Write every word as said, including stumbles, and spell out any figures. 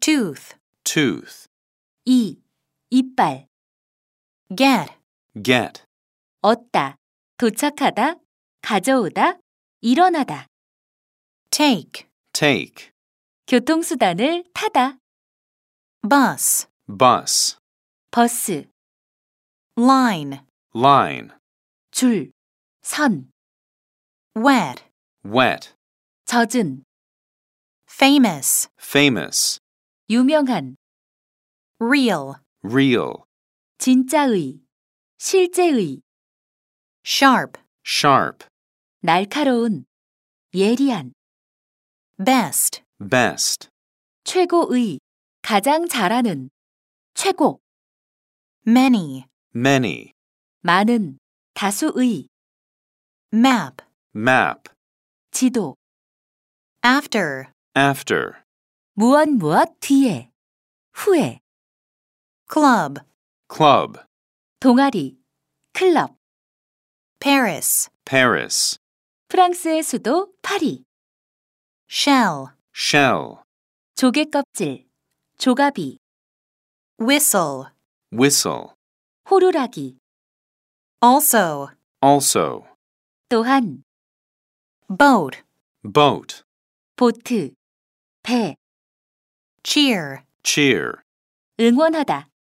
tooth, tooth, 이, 이빨. get, get, 얻다, 도착하다, 가져오다, 일어나다. take, take, 교통수단을 타다. bus, bus, 버스, line, line, 줄, 선, wet, wet, 젖은, famous, famous, 유명한, real, real, 진짜의, 실제의, sharp, sharp, 날카로운, 예리한, best, best, 최고의, 가장 잘하는, 최고, many, many, 많은, 다수의, map, map, 지도, after, after, 무엇 무엇 뒤에, 후에, club, club, 동아리, 클럽, Paris, Paris, 프랑스의 수도 파리, shell, shell, 조개 껍질, 조가비, whistle, whistle, 호루라기, also, also, 또한, boat, boat, 보트, 배, cheer, cheer, 응원하다,